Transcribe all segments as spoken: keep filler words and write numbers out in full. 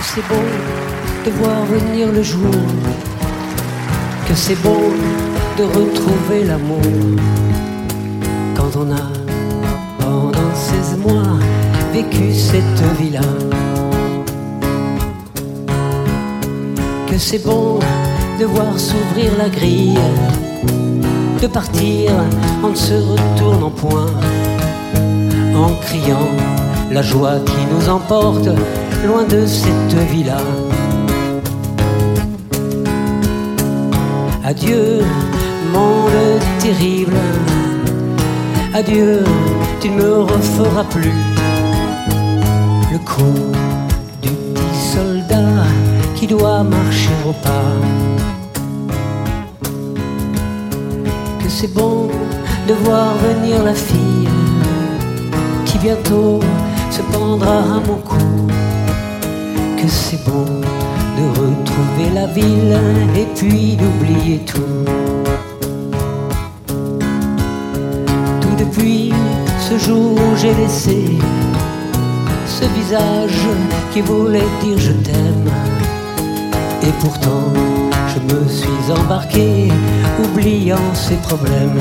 c'est beau de voir venir le jour, que c'est beau de retrouver l'amour. Quand on a, pendant seize mois, vécu cette vie-là, que c'est bon de voir s'ouvrir la grille, de partir en ne se retournant point, en criant la joie qui nous emporte loin de cette vie-là. Adieu, monde terrible, adieu, tu ne me referas plus le coup du petit soldat qui doit marcher au pas. Que c'est bon de voir venir la fille qui bientôt se pendra à mon cou. Que c'est bon de retrouver la ville et puis d'oublier tout. Tout depuis ce jour où j'ai laissé ce visage qui voulait dire je t'aime. Et pourtant je me suis embarqué, oubliant ses problèmes.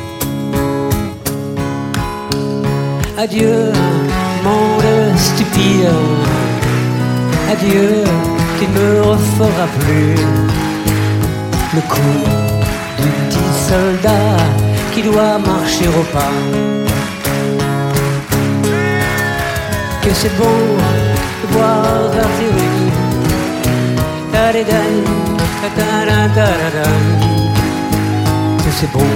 Adieu, monde stupide, adieu, tu ne me referas plus le coup du petit soldat qui doit marcher au pas. Que c'est bon de voir arriver que c'est bon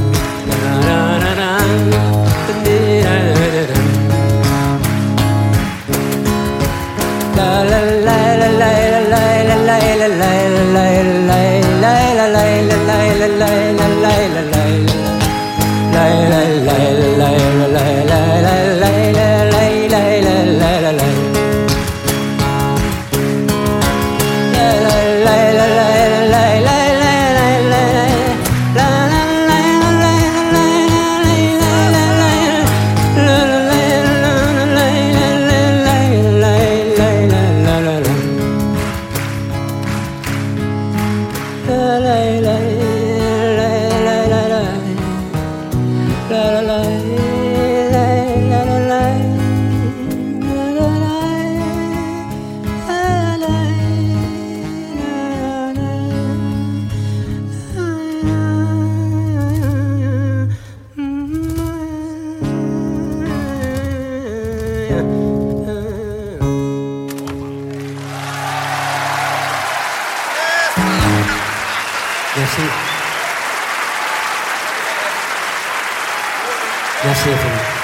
Merci. Merci infiniment.